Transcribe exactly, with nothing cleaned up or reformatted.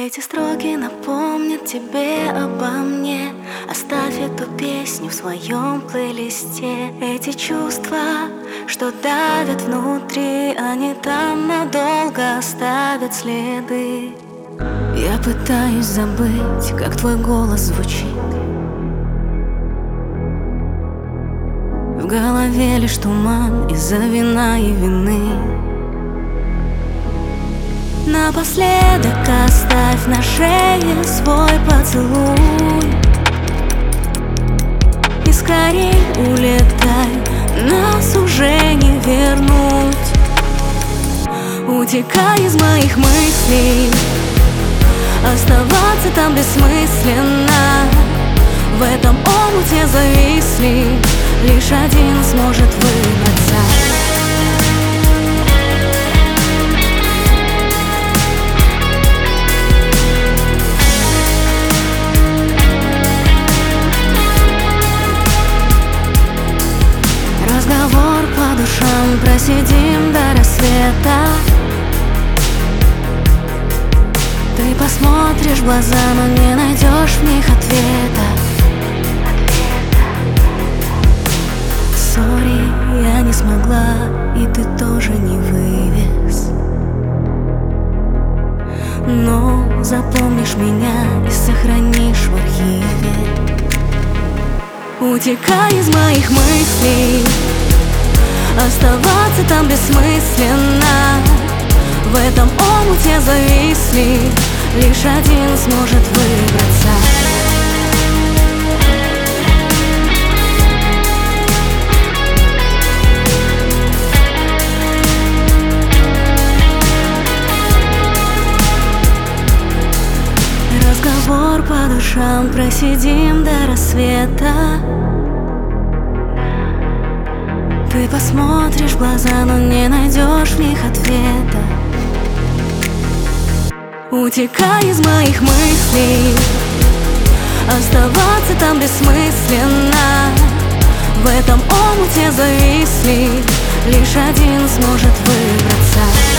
Эти строки напомнят тебе обо мне. Оставь эту песню в своем плейлисте. Эти чувства, что давят внутри, они там надолго оставят следы. Я пытаюсь забыть, как твой голос звучит. В голове лишь туман из-за вина и вины. Напоследок оставь на шее свой поцелуй и скорей улетай, нас уже не вернуть. Утекай из моих мыслей, оставаться там бессмысленно. В этом омуте зависли, лишь один сможет выбраться. Разговор по душам просидим до рассвета. Ты посмотришь в глаза, но не найдешь в них ответа. Сори, я не смогла, и ты тоже не вывез. Но запомнишь меня и сохранишь в архиве. Утекай из моих мыслей, оставаться там бессмысленно. В этом омуте зависли, лишь один сможет выбраться. Разговор по душам просидим до рассвета. Ты посмотришь в глаза, но не найдешь в них ответа. Утекай из моих мыслей, оставаться там бессмысленно. В этом омуте зависли, лишь один сможет выбраться.